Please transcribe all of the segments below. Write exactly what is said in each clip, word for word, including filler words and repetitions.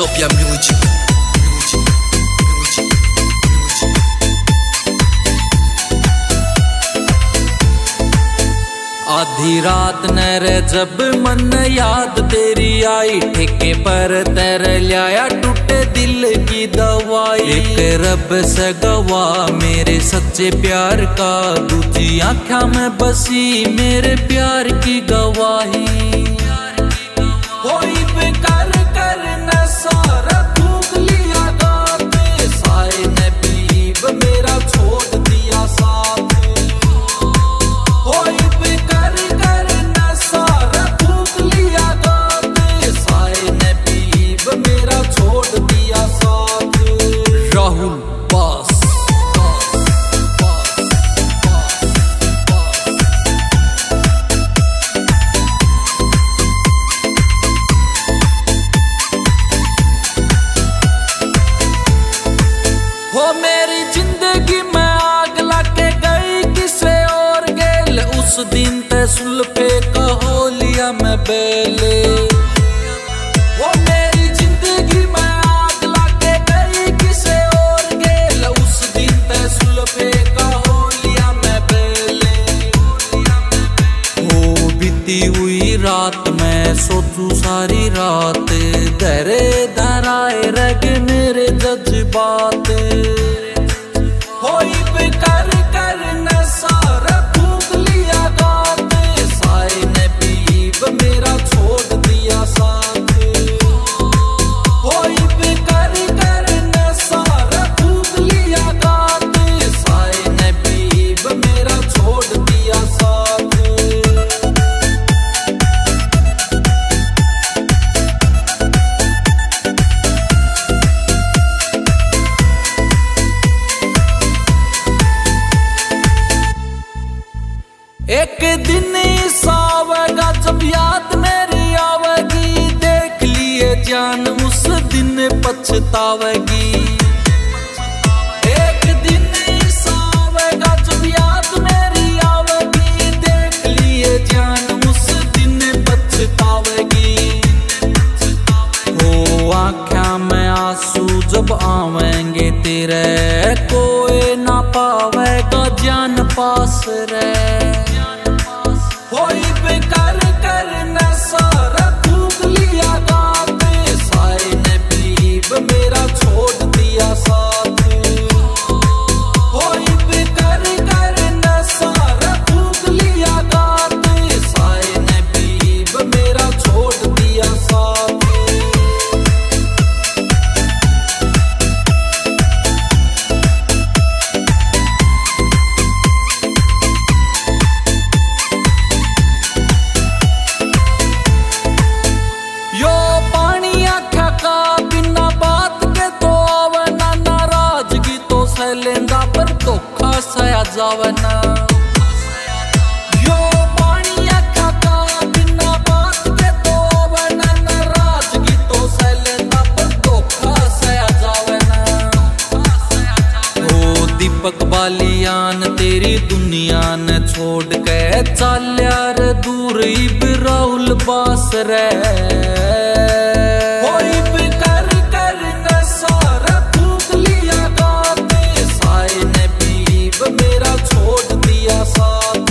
Ethiopia music. Music. Music. Music. आधी रात न रे जब मन याद तेरी आई, ठेके पर तेरे लिया टूटे दिल की दवाई। एक रब से गवा मेरे सच्चे प्यार का, दूजी आँखा में बसी मेरे प्यार की गवाही। कोई बेकार कर न सारा थूक लिया गाते, साए ने बीब मेरा छोड़ दिया साथ। कोई बेकार कर न सारा थूक लिया गाते, साए ने बीब मेरा छोड़ दिया साथ। राहुल बस वो मेरी जिंदगी में आग लाके गई किसे और गेल, उस दिन ते सुल्फे कहो लिया मैं बेले। वो मेरी जिंदगी में आग लाके गई किसे और गेल, उस दिन ते सुल्फे कहो लिया मैं बेले। वो बीती हुई रात में सोचू सारी रात, दरे धराए रग मेरे जज्बात। कोई बेकार कर न सारा थूक लिया गाते, साए ने बीब मेरा छोड़ दिया साथ। कोई बेकार कर न सारा थूक लिया गाते, साए ने बीब मेरा छोड़ दिया साथ। एक दिन ऐसा आवेगा जब याद मेरी आवेगी, देख लिए जान उस दिन पछतावेगी। एक दिन ऐसा आवेगा जब याद मेरी आवेगी, देख लिए जान उस दिन पछतावेगी। हो आँखों में आंसू जब आवेंगे तेरे, कोई ना पावेगा जान पास रे। कोई बेकार कर न सारा थूक लिया गाते, साए ने बीब मेरा छोड़ दिया साथ। कोई बेकार कर न सारा थूक लिया गाते, साए ने बीब मेरा छोड़ दिया साथ। लेंदा पर धोखा सया जावना, यो पानी आँखा का बिना बात के तो आवना। नाराजगी तो सह लेंदा पर धोखा सया जावना। ओ दीपक बालियान तेरी दुनिया ने छोड़ के चल यार दूर, इब राहुल बास रे। कोई बेकार कर न सारा थूक लिया गाते, साए ने बीब मेरा छोड़ दिया साथ।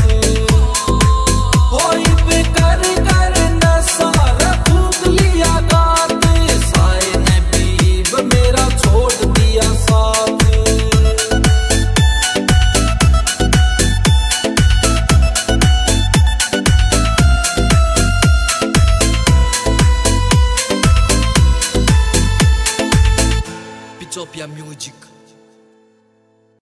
कोई बेकार कर न सारा थूक लिया गाते, साए ने बीब मेरा छोड़ दिया साथ। Ethiopia music.